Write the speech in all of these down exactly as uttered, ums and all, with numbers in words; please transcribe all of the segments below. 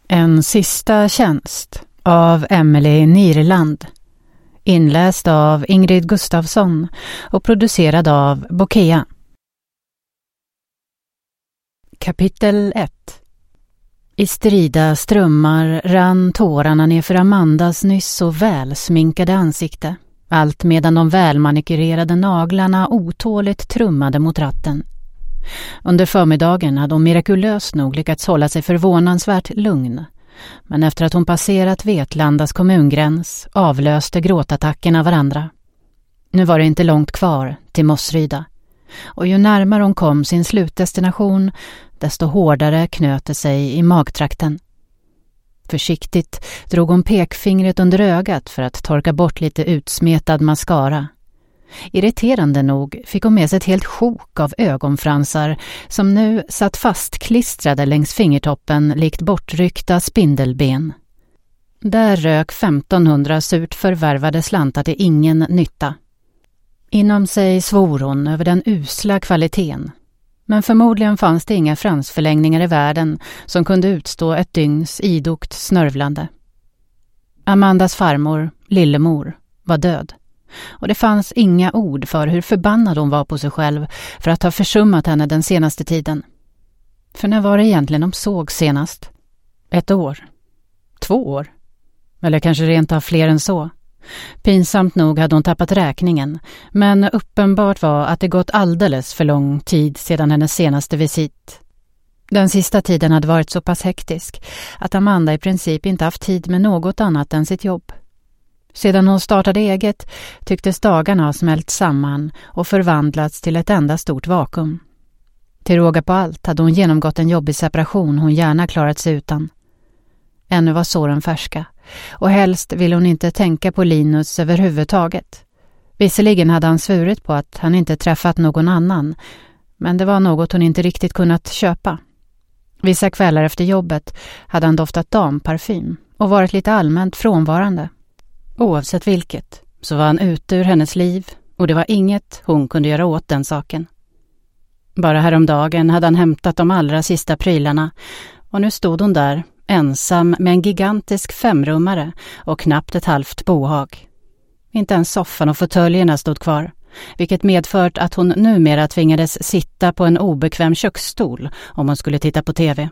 En sista tjänst av Emily Nirland. Inläst av Ingrid Gustafsson och producerad av Bokea. Kapitel ett. I strida strömmar rann tårarna ner för Amandas nyss så välsminkade ansikte, allt medan de välmanikurerade naglarna otåligt trummade mot ratten. Under förmiddagen hade hon mirakulöst nog lyckats hålla sig förvånansvärt lugn, men efter att hon passerat Vetlandas kommungräns avlöste gråtattackerna varandra. Nu var det inte långt kvar till Mossryda, och ju närmare hon kom sin slutdestination, desto hårdare knöt det sig i magtrakten. Försiktigt drog hon pekfingret under ögat för att torka bort lite utsmetad mascara. Irriterande nog fick hon med sig ett helt sjok av ögonfransar som nu satt fastklistrade längs fingertoppen likt bortryckta spindelben. Där rök femtonhundra surt förvärvade slantar till ingen nytta. Inom sig svor hon över den usla kvaliteten, men förmodligen fanns det inga fransförlängningar i världen som kunde utstå ett dygns idogt snörvlande. Amandas farmor, lillemor, var död. Och det fanns inga ord för hur förbannad hon var på sig själv för att ha försummat henne den senaste tiden. För när var det egentligen de såg senast? Ett år? Två år? Eller kanske rent av fler än så? Pinsamt nog hade hon tappat räkningen, men uppenbart var att det gått alldeles för lång tid sedan hennes senaste visit. Den sista tiden hade varit så pass hektisk att Amanda i princip inte haft tid med något annat än sitt jobb. Sedan hon startade eget tycktes dagarna ha smält samman och förvandlats till ett enda stort vakuum. Till råga på allt hade hon genomgått en jobbig separation hon gärna klarat sig utan. Ännu var såren färska, och helst ville hon inte tänka på Linus överhuvudtaget. Visserligen hade han svurit på att han inte träffat någon annan, men det var något hon inte riktigt kunnat köpa. Vissa kvällar efter jobbet hade han doftat damparfym och varit lite allmänt frånvarande. Oavsett vilket så var han ute ur hennes liv, och det var inget hon kunde göra åt den saken. Bara häromdagen hade han hämtat de allra sista prylarna, och nu stod hon där ensam med en gigantisk femrummare och knappt ett halvt bohag. Inte ens soffan och fåtöljerna stod kvar, vilket medfört att hon numera tvingades sitta på en obekväm köksstol om hon skulle titta på tv.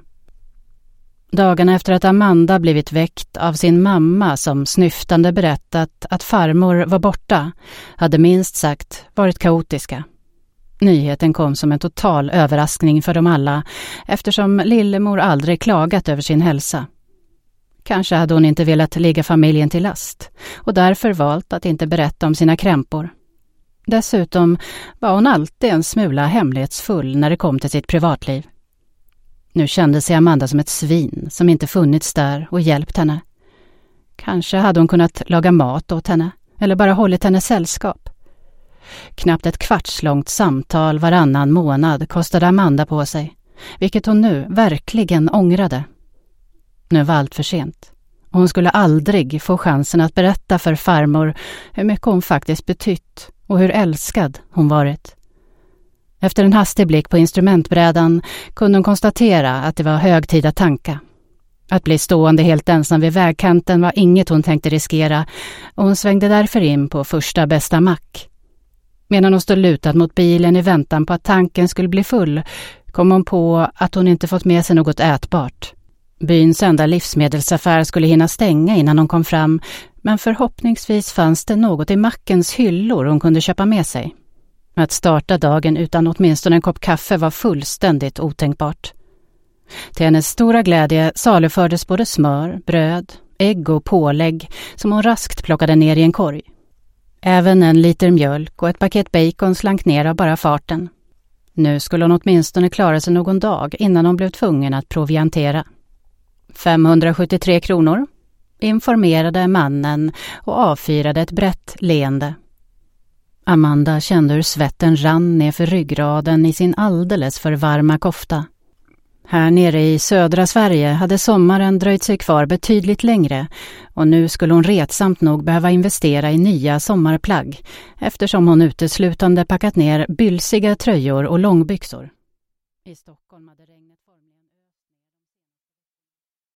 Dagarna efter att Amanda blivit väckt av sin mamma som snyftande berättat att farmor var borta hade minst sagt varit kaotiska. Nyheten kom som en total överraskning för dem alla, eftersom lillemor aldrig klagat över sin hälsa. Kanske hade hon inte velat ligga familjen till last och därför valt att inte berätta om sina krämpor. Dessutom var hon alltid en smula hemlighetsfull när det kom till sitt privatliv. Nu kände sig Amanda som ett svin som inte funnits där och hjälpt henne. Kanske hade hon kunnat laga mat åt henne eller bara hållit henne sällskap. Knappt ett kvartslångt samtal varannan månad kostade Amanda på sig, vilket hon nu verkligen ångrade. Nu var allt för sent. Hon skulle aldrig få chansen att berätta för farmor hur mycket hon faktiskt betytt och hur älskad hon varit. Efter en hastig blick på instrumentbrädan kunde hon konstatera att det var hög tid att tanka. Att bli stående helt ensam vid vägkanten var inget hon tänkte riskera, och hon svängde därför in på första bästa mack. Medan hon stod lutad mot bilen i väntan på att tanken skulle bli full kom hon på att hon inte fått med sig något ätbart. Byns enda livsmedelsaffär skulle hinna stänga innan hon kom fram, men förhoppningsvis fanns det något i mackens hyllor hon kunde köpa med sig. Att starta dagen utan åtminstone en kopp kaffe var fullständigt otänkbart. Till hennes stora glädje salufördes både smör, bröd, ägg och pålägg som hon raskt plockade ner i en korg. Även en liter mjölk och ett paket bacon slank ner av bara farten. Nu skulle hon åtminstone klara sig någon dag innan hon blev tvungen att proviantera. femhundrasjuttiotre kronor, informerade mannen och avfyrade ett brett leende. Amanda kände hur svetten rann ner för ryggraden i sin alldeles för varma kofta. Här nere i södra Sverige hade sommaren dröjt sig kvar betydligt längre, och nu skulle hon retsamt nog behöva investera i nya sommarplagg eftersom hon uteslutande packat ner bylsiga tröjor och långbyxor. I Stockholm hade